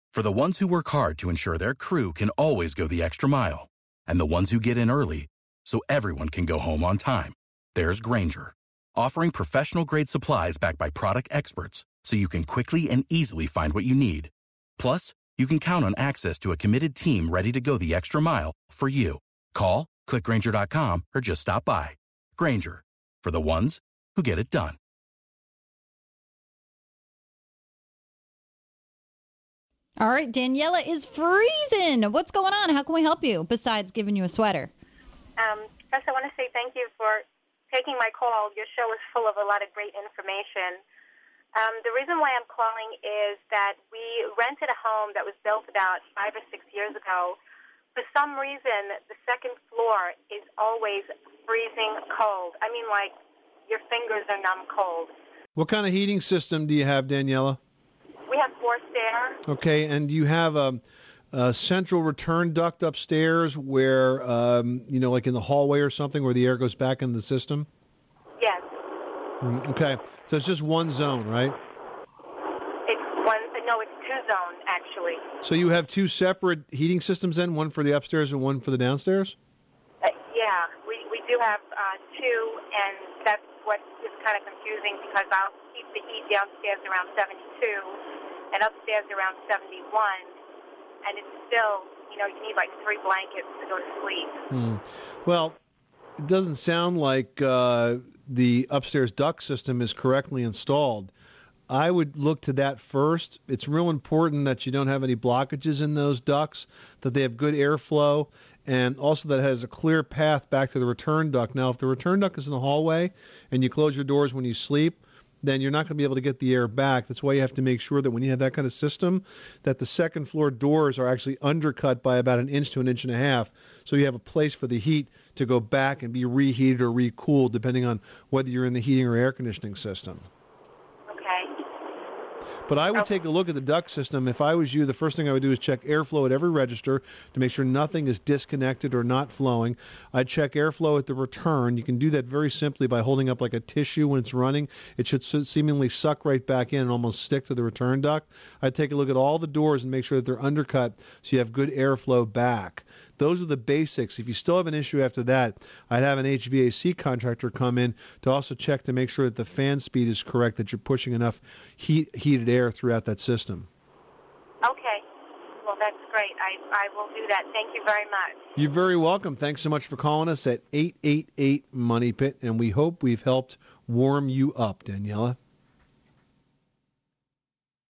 For the ones who work hard to ensure their crew can always go the extra mile, and the ones who get in early so everyone can go home on time, there's Grainger, offering professional-grade supplies backed by product experts so you can quickly and easily find what you need. Plus, you can count on access to a committed team ready to go the extra mile for you. Call, click Grainger.com, or just stop by. Grainger, for the ones who get it done. All right, Daniela is freezing. What's going on? How can we help you besides giving you a sweater? First, I want to say thank you for taking my call. Your show is full of a lot of great information. The reason why I'm calling is that we rented a home that was built about 5 or 6 years ago. For some reason, the second floor is always freezing cold. I mean, like, your fingers are numb cold. What kind of heating system do you have, Daniela? We have forced air. Okay, and do you have a central return duct upstairs where, like in the hallway or something, where the air goes back into the system? Yes. Okay, so it's just one zone, right? It's two zone, actually. So you have two separate heating systems then, one for the upstairs and one for the downstairs? Yeah, we do have two, and that's what is kind of confusing because I'll keep the heat downstairs around 72 and upstairs around 71, and it's still, you need like 3 blankets to go to sleep. Well, it doesn't sound like the upstairs duct system is correctly installed. I would look to that first. It's real important that you don't have any blockages in those ducts, that they have good airflow, and also that it has a clear path back to the return duct. Now, if the return duct is in the hallway and you close your doors when you sleep, then you're not going to be able to get the air back. That's why you have to make sure that when you have that kind of system, that the second floor doors are actually undercut by about 1 inch to 1.5 inches, so you have a place for the heat to go back and be reheated or recooled, depending on whether you're in the heating or air conditioning system. But I would take a look at the duct system. If I was you, the first thing I would do is check airflow at every register to make sure nothing is disconnected or not flowing. I'd check airflow at the return. You can do that very simply by holding up like a tissue when it's running. It should seemingly suck right back in and almost stick to the return duct. I'd take a look at all the doors and make sure that they're undercut so you have good airflow back. Those are the basics. If you still have an issue after that, I'd have an HVAC contractor come in to also check to make sure that the fan speed is correct, that you're pushing enough heated air throughout that system. Okay. Well, that's great. I will do that. Thank you very much. You're very welcome. Thanks so much for calling us at 888-MONEY-PIT, and we hope we've helped warm you up, Daniela.